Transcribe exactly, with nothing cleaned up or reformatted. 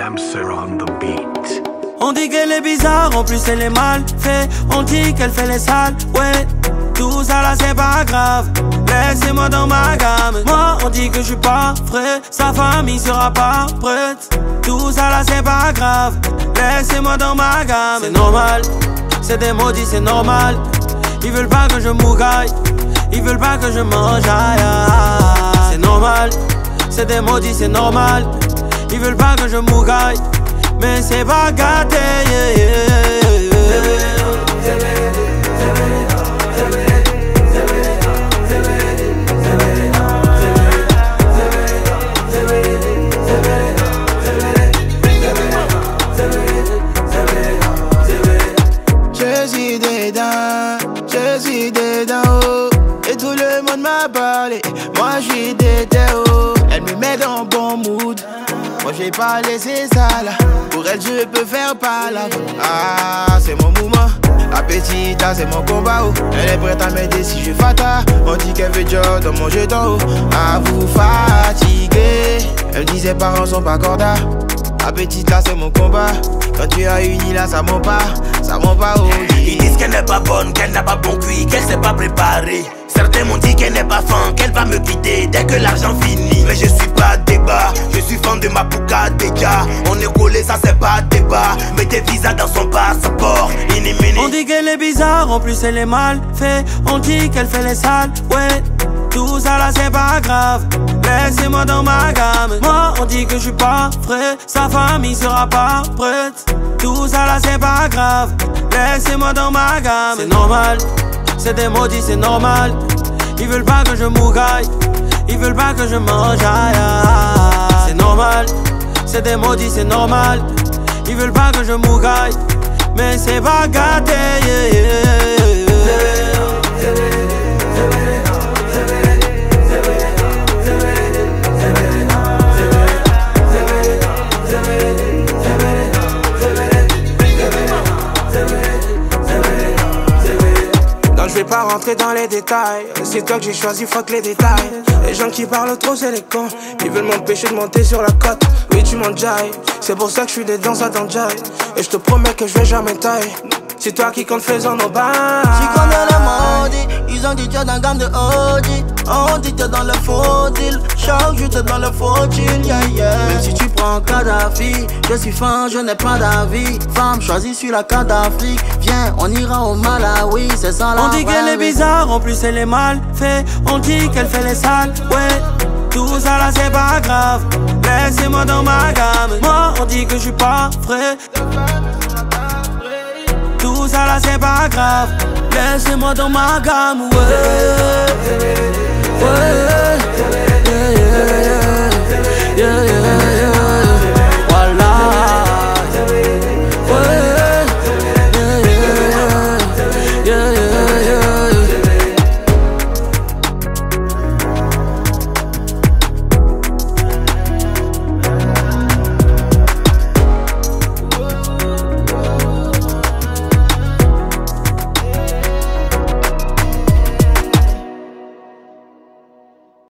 Damser on the beat. On dit qu'elle est bizarre, en plus elle est mal fait. On dit qu'elle fait les sales, ouais. Tout ça là c'est pas grave, laissez-moi dans ma gamme. Moi on dit que je suis pas frais, sa famille sera pas prête. Tout ça là c'est pas grave, laissez-moi dans ma gamme. C'est normal, c'est des maudits, c'est normal. Ils veulent pas que je mougaille, ils veulent pas que je mange, aïe, aïe. C'est normal, c'est des maudits, c'est normal. Ils veulent pas que je mougaille, mais c'est pas gâté, yeah, yeah, yeah. Je suis dedans, je suis dedans, oh. Et tout le monde m'a parlé, moi je suis dedans, oh. Elle me met dans bon mood, moi je vais pas laisser ça là. Pour elle je peux faire pas là. Ah c'est mon mouvement, la petite là c'est mon combat, oh. Elle est prête à m'aider si je fata. On dit qu'elle veut job dans mon jeton, oh. À vous fatiguer, elle dit ses parents sont pas corda. La petite là c'est mon combat. Quand tu as uni là ça ment pas, ça ment pas, oh. Ils disent qu'elle n'est pas bonne, qu'elle n'a pas bon cuit, qu'elle s'est pas préparée. Certains m'ont dit qu'elle n'est pas fan, qu'elle va me quitter dès que l'argent finit. Mais je suis pas débat, je suis fan de ma pouca déjà. On est collé, ça c'est pas débat. Mets tes visas dans son passeport, ini mini. On dit qu'elle est bizarre, en plus elle est mal fait. On dit qu'elle fait les sales, ouais. Tout ça là c'est pas grave, laissez-moi dans ma gamme. Moi on dit que je suis pas frais, sa famille sera pas prête. Tout ça là c'est pas grave, laissez-moi dans ma gamme. C'est normal, c'est des maudits, c'est normal. Ils veulent pas que je mougaille, ils veulent pas que je mange, aïe, aïe. C'est normal, c'est des maudits, c'est normal. Ils veulent pas que je mougaille, mais c'est pas gâté, yeah, yeah, yeah. Je vais pas rentrer dans les détails, c'est toi que j'ai choisi, fuck les détails. Les gens qui parlent trop c'est les cons, ils veulent m'empêcher de monter sur la côte. Oui tu m'enjailles, c'est pour ça que je suis dedans, ça t'enjaille. Et je te promets que je vais jamais tailler. C'est toi qui compte faisant nos bains. Tu connais les maudits, ils ont dit tu es dans gamme de O G. On dit t'es dans le faux deal, chaque jour t'es dans le faux chill, yeah, yeah. Même si tu prends Kadhafi, je suis fan, je n'ai pas d'avis. Femme choisie sur la carte d'Afrique, viens on ira au Malawi, c'est ça la. On dit qu'elle est bizarre, en plus elle est mal fait. On dit qu'elle fait les sales, ouais. Tout ça là c'est pas grave, laissez-moi dans ma gamme. Moi on dit que je suis pas frais. Tout ça là c'est pas grave, laissez-moi dans ma gamme, ouais. Ouais, yeah, yeah, yeah, yeah, yeah.